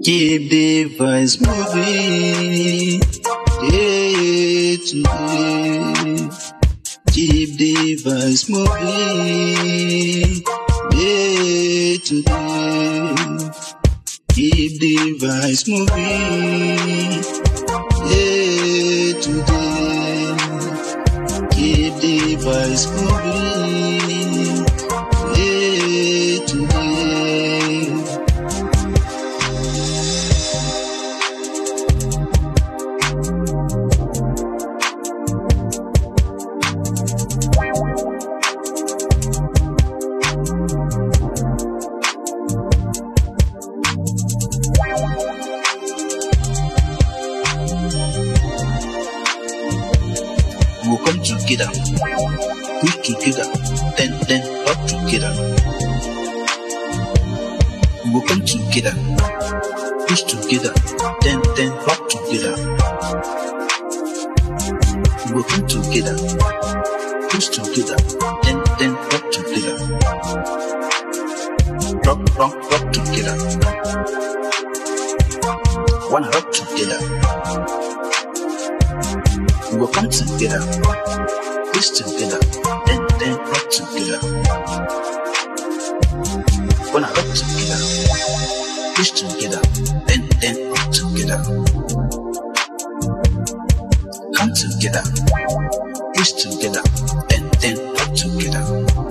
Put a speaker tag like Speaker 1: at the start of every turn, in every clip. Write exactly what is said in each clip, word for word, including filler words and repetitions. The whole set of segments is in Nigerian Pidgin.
Speaker 1: Keep the vibes moving day to day. Keep the vibes moving day to day. Keep the vibes moving day to day. Keep the vibes moving day to day. We'll come together, push together, then then rock together. We'll come together, push together, then then rock together. We'll come together, push together, then then rock together. Rock, rock, rock together. Wanna rock together. We'll come together, push together, then then rock together. Wanna rock together, push together, then then rock together. Come together, push together, then then rock together.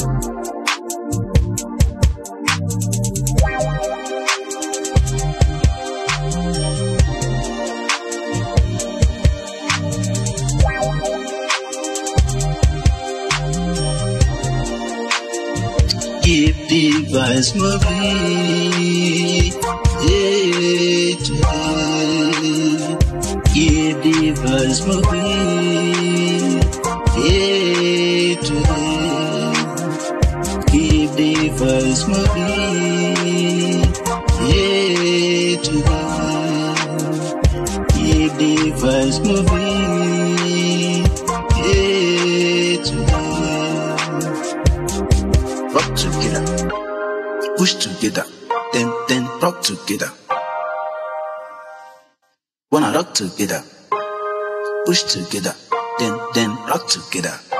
Speaker 1: Keep the vibes moving day to day. Keep the vibes moving day to day. Keep the vibes moving day to day. Keep the vibes moving day to day. Rock together, push together, then then rock together. Wanna rock together, push together, then then rock together.